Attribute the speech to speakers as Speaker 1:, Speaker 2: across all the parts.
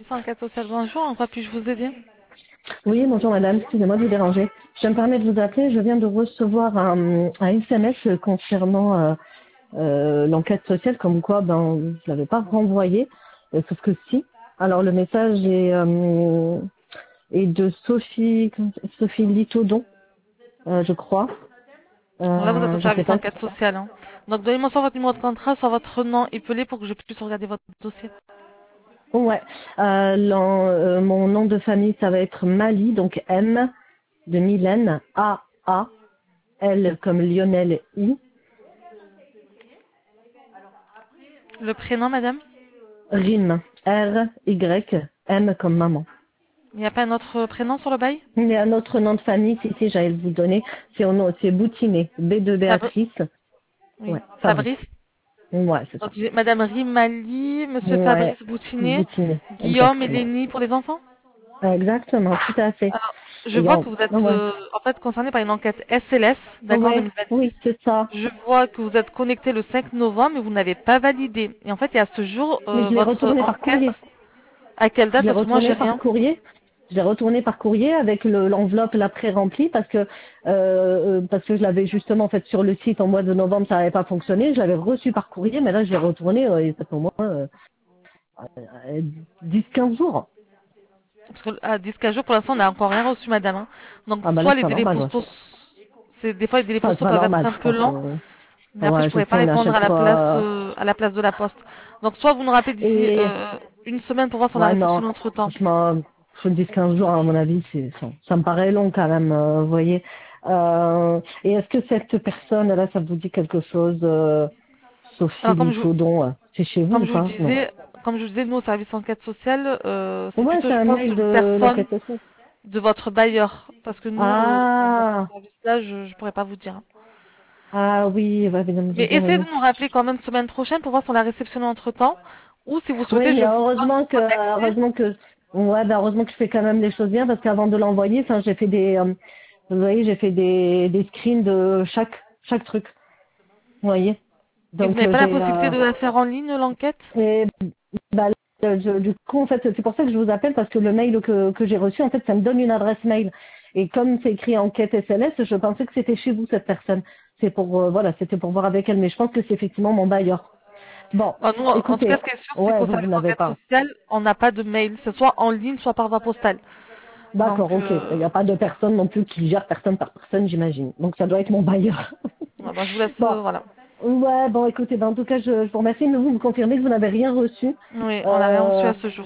Speaker 1: enquête sociale, bonjour, en quoi puis-je vous aider?
Speaker 2: Oui, bonjour madame, excusez-moi de vous déranger. Je me permets de vous appeler, je viens de recevoir un SMS concernant l'enquête sociale, comme quoi je ne l'avais pas renvoyé, sauf que si. Alors le message est de Sophie Litodon, je crois.
Speaker 1: Bon, là, vous êtes au
Speaker 2: Je sais
Speaker 1: service
Speaker 2: pas.
Speaker 1: enquête sociale, hein. Donc, donnez-moi soit votre numéro de contrat, soit votre nom épelé pour que je puisse regarder votre dossier.
Speaker 2: Ouais, mon nom de famille, ça va être Mali, donc M de Mylène, A, L comme Lionel, I,
Speaker 1: Le prénom, madame?
Speaker 2: Rime, R-Y-M comme maman.
Speaker 1: Il n'y a pas un autre prénom sur le bail?
Speaker 2: Il y a un autre nom de famille, si, j'allais vous donner. C'est Boutiné, B de
Speaker 1: Fabri-
Speaker 2: Béatrice.
Speaker 1: Oui.
Speaker 2: Ouais, Fabrice.
Speaker 1: Fabrice?
Speaker 2: Ouais, c'est
Speaker 1: Donc,
Speaker 2: ça.
Speaker 1: j'ai madame Rimali, monsieur
Speaker 2: Ouais,
Speaker 1: Fabrice Boutinet,
Speaker 2: Boutiné,
Speaker 1: Guillaume et
Speaker 2: exactement.
Speaker 1: Lénie pour les enfants?
Speaker 2: Exactement, tout à fait.
Speaker 1: Alors, je
Speaker 2: Et
Speaker 1: vois que vous êtes,
Speaker 2: ouais.
Speaker 1: en fait, concerné par une enquête SLS, d'accord,
Speaker 2: Ouais,
Speaker 1: 2026.
Speaker 2: oui, c'est ça.
Speaker 1: Je vois que vous êtes connecté le 5 novembre, mais vous n'avez pas validé. Et en fait, il y a ce jour,
Speaker 2: Mais je l'ai
Speaker 1: votre
Speaker 2: retourné par
Speaker 1: enquête,
Speaker 2: courrier.
Speaker 1: à quelle
Speaker 2: Je
Speaker 1: date?
Speaker 2: l'ai
Speaker 1: Parce que moi, j'ai
Speaker 2: retourné par
Speaker 1: rien.
Speaker 2: courrier. Je l'ai retourné par courrier avec l'enveloppe la pré-remplie parce que je l'avais justement fait sur le site en mois de novembre, ça n'avait pas fonctionné. Je l'avais reçu par courrier, mais là je l'ai retourné et ça fait au moins 10-15 jours.
Speaker 1: Parce que à 10 jours, pour l'instant, on n'a encore rien reçu, madame, hein. Donc,
Speaker 2: Ah bah là
Speaker 1: soit
Speaker 2: c'est
Speaker 1: les
Speaker 2: pas
Speaker 1: délais
Speaker 2: normal, ouais.
Speaker 1: postaux, des fois, les délais
Speaker 2: Enfin, c'est
Speaker 1: postaux
Speaker 2: pas
Speaker 1: peuvent être
Speaker 2: normal,
Speaker 1: un
Speaker 2: je
Speaker 1: peu
Speaker 2: pense.
Speaker 1: lents. Mais après, je
Speaker 2: Ouais, je
Speaker 1: pourrais
Speaker 2: sais,
Speaker 1: pas
Speaker 2: on est à
Speaker 1: répondre
Speaker 2: chaque fois.
Speaker 1: à la place de la poste. Donc, soit vous nous rappelez d'ici
Speaker 2: Et
Speaker 1: une semaine pour voir si on a
Speaker 2: ouais, non,
Speaker 1: réceptionné entre temps.
Speaker 2: franchement, sur 10-15 jours, à mon avis, ça me paraît long quand même, vous voyez. Et est-ce que cette personne, là, ça vous dit quelque chose, Sophie
Speaker 1: Alors,
Speaker 2: Litodon, c'est chez vous
Speaker 1: comme
Speaker 2: ou
Speaker 1: je vous
Speaker 2: pas? Non.
Speaker 1: disais, nous, au service enquête sociale, c'est
Speaker 2: Ouais,
Speaker 1: plutôt,
Speaker 2: c'est
Speaker 1: je
Speaker 2: un
Speaker 1: pense,
Speaker 2: mail
Speaker 1: une
Speaker 2: de
Speaker 1: personne
Speaker 2: l'enquête sociale.
Speaker 1: de votre bailleur. Parce que nous, dans ce
Speaker 2: Ah,
Speaker 1: service-là, je pourrais pas vous dire.
Speaker 2: ah oui, ouais, bien,
Speaker 1: Mais
Speaker 2: bien
Speaker 1: essayez de
Speaker 2: raison.
Speaker 1: nous rappeler quand même semaine prochaine pour voir si on l'a réceptionné entre temps. Ou si vous
Speaker 2: Oui,
Speaker 1: souhaitez,
Speaker 2: mais
Speaker 1: je vous donne mon code d'accès.
Speaker 2: heureusement que je fais quand même les choses bien parce qu'avant de l'envoyer, enfin, j'ai fait vous voyez, j'ai fait des screens de chaque truc. Vous voyez.
Speaker 1: Et vous
Speaker 2: Donc
Speaker 1: n'avez pas la possibilité de la faire en ligne, l'enquête?
Speaker 2: et, bah, du coup en fait c'est pour ça que je vous appelle parce que le mail que j'ai reçu en fait ça me donne une adresse mail et comme c'est écrit enquête SLS, je pensais que c'était chez vous cette personne. C'est pour voilà, c'était pour voir avec elle, mais je pense que c'est effectivement mon bailleur. Bon,
Speaker 1: Bon, nous, en tout cas,
Speaker 2: écoutez,
Speaker 1: ce qui est sûr, c'est
Speaker 2: ouais,
Speaker 1: qu'au
Speaker 2: vous
Speaker 1: service
Speaker 2: n'avez
Speaker 1: d'enquête
Speaker 2: pas.
Speaker 1: sociale, on n'a pas de mail. C'est soit en ligne, soit par voie postale. Donc,
Speaker 2: D'accord, ok. Il n'y a pas de personne non plus qui gère personne par personne, j'imagine. Donc ça doit être mon bailleur.
Speaker 1: bah, je vous laisse,
Speaker 2: Bon,
Speaker 1: voilà.
Speaker 2: ouais, bon, écoutez, en tout cas, je vous remercie, mais vous me confirmez que vous n'avez rien reçu.
Speaker 1: Oui, on n'a rien reçu
Speaker 2: Euh,
Speaker 1: à ce jour.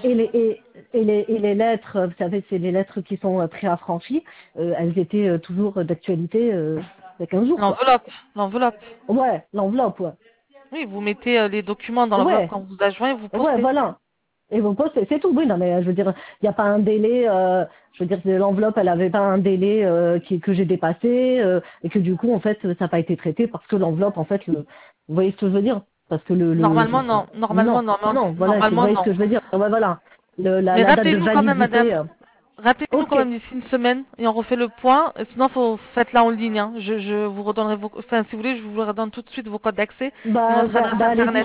Speaker 2: et les lettres, vous savez, c'est les lettres qui sont préaffranchies, elles étaient toujours d'actualité il y a 15 jours, quoi.
Speaker 1: L'enveloppe, l'enveloppe.
Speaker 2: Ouais, l'enveloppe, ouais.
Speaker 1: Oui, vous mettez les documents dans l'enveloppe
Speaker 2: Ouais,
Speaker 1: quand vous adjoint et vous
Speaker 2: ouais,
Speaker 1: postez.
Speaker 2: voilà. Et vous postez, c'est tout. Oui, non, mais je veux dire, il n'y a pas un délai. Je veux dire, l'enveloppe, elle avait pas un délai que j'ai dépassé et que du coup, en fait, ça n'a pas été traité parce que l'enveloppe, en fait, vous voyez ce que je veux dire? Parce que
Speaker 1: Normalement, non. Normalement,
Speaker 2: non,
Speaker 1: non.
Speaker 2: non, voilà, vous
Speaker 1: Normalement,
Speaker 2: voyez ce
Speaker 1: non.
Speaker 2: que je veux dire? Ouais, voilà,
Speaker 1: Mais
Speaker 2: la date de
Speaker 1: rappelez-nous quand même,
Speaker 2: validité.
Speaker 1: madame. Rappelez-nous
Speaker 2: Ok,
Speaker 1: quand même d'ici une semaine et on refait le point. Sinon, faites-la en ligne, hein. Je vous redonnerai enfin, si vous voulez, je vous redonne tout de suite vos codes d'accès et notre adresse
Speaker 2: allez-y,
Speaker 1: internet.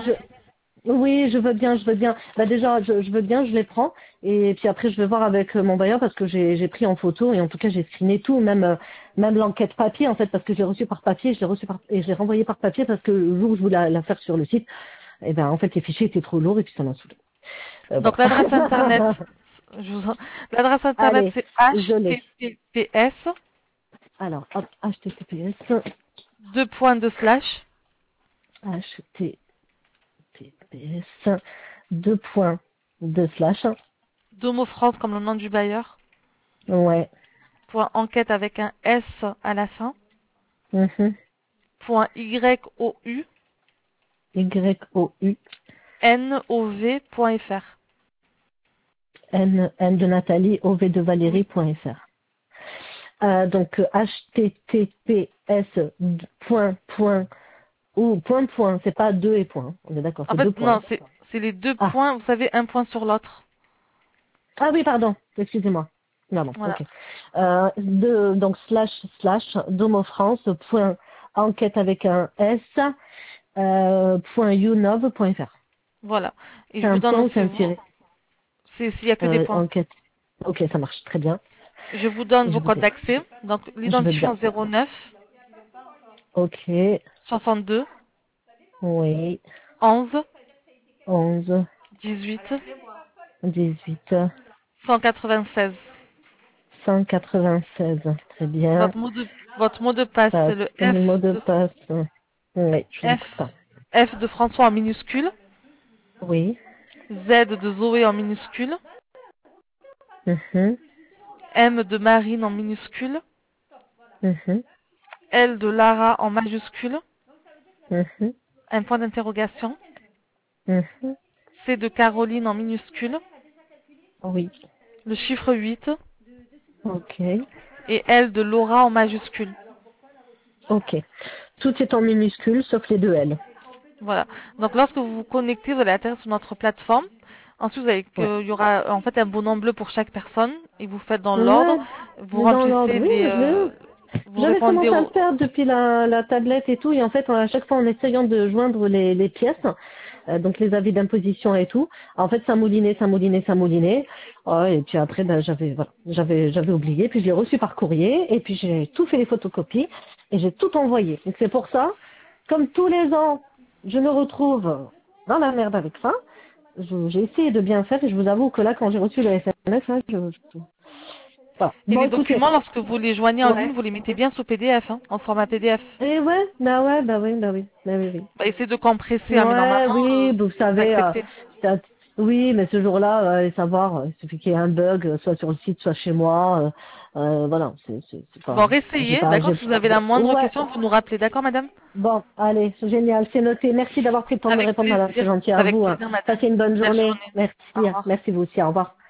Speaker 2: oui, je veux bien, je veux bien. Bah déjà, je veux bien, je les prends. Et puis après, je vais voir avec mon bailleur parce que j'ai pris en photo et en tout cas, j'ai screené tout, même l'enquête papier en fait, parce que je l'ai reçu par papier, et je l'ai renvoyé par papier parce que le jour où je voulais la faire sur le site, et ben en fait, les fichiers étaient trop lourds et puis ça m'a saoulé.
Speaker 1: Donc
Speaker 2: Voilà.
Speaker 1: l'adresse internet, je vous en- l'adresse internet
Speaker 2: Allez,
Speaker 1: c'est
Speaker 2: je l'ai.
Speaker 1: https
Speaker 2: Alors, hop, https,
Speaker 1: deux points de slash
Speaker 2: https, deux points, de slash,
Speaker 1: Domo France comme le nom du bailleur,
Speaker 2: ouais,
Speaker 1: point enquête avec un S à la fin,
Speaker 2: mhm,
Speaker 1: point YOU
Speaker 2: YOU.
Speaker 1: NOV.fr.
Speaker 2: N de Nathalie, ov de
Speaker 1: Oui,
Speaker 2: Valérie.fr. Donc https point, c'est pas deux et point. On est d'accord,
Speaker 1: en
Speaker 2: c'est deux
Speaker 1: fait non,
Speaker 2: points.
Speaker 1: c'est les deux
Speaker 2: Ah,
Speaker 1: points, vous savez, un point sur l'autre.
Speaker 2: ah oui, pardon, excusez-moi. Non, non,
Speaker 1: Voilà,
Speaker 2: ok. Donc slash domofrance point enquête avec un S point unov.fr.
Speaker 1: voilà. Et
Speaker 2: C'est
Speaker 1: je vous
Speaker 2: un
Speaker 1: donne
Speaker 2: point ou c'est
Speaker 1: aussi
Speaker 2: un tiré?
Speaker 1: C'est s'il y a que des points.
Speaker 2: Enquête. Ok, ça marche très bien.
Speaker 1: Je vous donne
Speaker 2: Je
Speaker 1: vos
Speaker 2: vous
Speaker 1: codes
Speaker 2: écoute.
Speaker 1: d'accès. Donc,
Speaker 2: Je veux
Speaker 1: l'identifiant
Speaker 2: bien.
Speaker 1: 09
Speaker 2: Ok.
Speaker 1: 62
Speaker 2: Oui.
Speaker 1: 11
Speaker 2: 11,
Speaker 1: 18
Speaker 2: 18,
Speaker 1: 196.
Speaker 2: 196. Très bien.
Speaker 1: Votre mot de passe,
Speaker 2: Passe.
Speaker 1: c'est le
Speaker 2: Le mot de passe. Oui, je vous écoute.
Speaker 1: F de François en minuscule,
Speaker 2: Oui.
Speaker 1: Z de Zoé en minuscule,
Speaker 2: Mhm,
Speaker 1: M de Marine en minuscule,
Speaker 2: mhm,
Speaker 1: L de Lara en majuscule,
Speaker 2: mhm,
Speaker 1: un point d'interrogation,
Speaker 2: mhm.
Speaker 1: C de Caroline en minuscule,
Speaker 2: Oui.
Speaker 1: le chiffre 8
Speaker 2: Ok.
Speaker 1: et L de Laura en majuscule.
Speaker 2: Ok. Tout est en minuscule sauf les deux L.
Speaker 1: Voilà. Donc lorsque vous vous connectez, vous allez atterrir sur notre plateforme. Ensuite,
Speaker 2: Ouais.
Speaker 1: il y aura en fait un bonhomme bleu pour chaque personne et vous faites dans l'ordre.
Speaker 2: Ouais.
Speaker 1: Vous
Speaker 2: Dans l'ordre.
Speaker 1: remplissez
Speaker 2: Oui,
Speaker 1: les,
Speaker 2: mais
Speaker 1: vous
Speaker 2: j'avais
Speaker 1: répondez
Speaker 2: commencé à le
Speaker 1: aux.
Speaker 2: faire depuis la tablette et tout, et en fait, à chaque fois en essayant de joindre les pièces, donc les avis d'imposition et tout, en fait, ça moulinait, ça moulinait, ça moulinait. Et puis après, ben, j'avais oublié, puis je l'ai reçu par courrier, et puis j'ai tout fait les photocopies, et j'ai tout envoyé. Donc c'est pour ça, comme tous les ans, je me retrouve dans la merde avec ça. J'ai essayé de bien faire, et je vous avoue que là, quand j'ai reçu le SMS, là, voilà.
Speaker 1: Et
Speaker 2: Bon,
Speaker 1: les
Speaker 2: écoutez,
Speaker 1: documents, lorsque vous les joignez en ligne,
Speaker 2: ouais.
Speaker 1: vous les mettez bien sous PDF, hein, en format PDF.
Speaker 2: Et ouais, bah oui, bah oui, bah oui, oui.
Speaker 1: Bah, essayez de compresser, hein, mais
Speaker 2: Ouais,
Speaker 1: normalement,
Speaker 2: oui, vous
Speaker 1: vous
Speaker 2: savez,
Speaker 1: acceptez.
Speaker 2: ça- oui, mais ce jour-là, savoir, il suffit qu'il y ait un bug, soit sur le site, soit chez moi, voilà, c'est
Speaker 1: Bon,
Speaker 2: pas,
Speaker 1: réessayez, d'accord? Si vous avez la moindre
Speaker 2: ouais,
Speaker 1: question, vous nous rappelez, d'accord, madame?
Speaker 2: bon, allez, c'est génial, c'est noté. Merci d'avoir pris le temps de me
Speaker 1: Avec
Speaker 2: répondre, madame, c'est
Speaker 1: plaisir.
Speaker 2: gentil à
Speaker 1: Avec
Speaker 2: vous. Hein.
Speaker 1: plaisir, madame.
Speaker 2: Passez une bonne
Speaker 1: Belle
Speaker 2: journée.
Speaker 1: journée.
Speaker 2: Merci,
Speaker 1: Au revoir.
Speaker 2: merci vous aussi, au revoir.